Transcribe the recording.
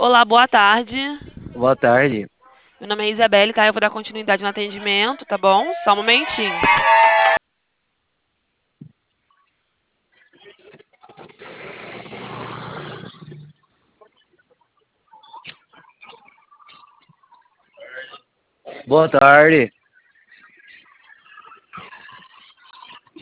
Olá, boa tarde. Boa tarde. Meu nome é Isabelle, tá? Eu vou dar continuidade no atendimento, tá bom? Só um momentinho. Boa tarde.